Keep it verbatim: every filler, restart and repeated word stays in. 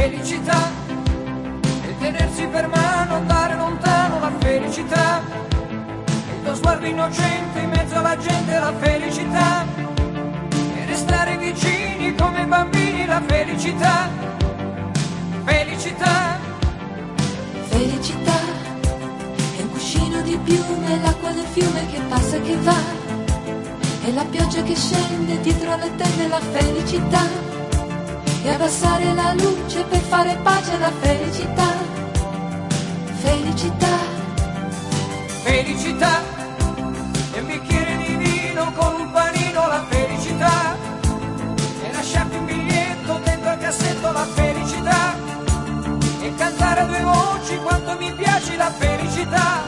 felicità, e tenersi per mano, andare lontano, la felicità, il tuo sguardo innocente in mezzo alla gente, la felicità, e restare vicini come bambini, la felicità, felicità. Felicità è un cuscino di piume, l'acqua del fiume che passa e che va, e la pioggia che scende dietro le tende, la felicità, e abbassare la luce per fare pace alla felicità, felicità. Felicità è un bicchiere di vino con un panino, la felicità, e lasciarti un biglietto dentro al cassetto, la felicità, e cantare a due voci quanto mi piace, la felicità.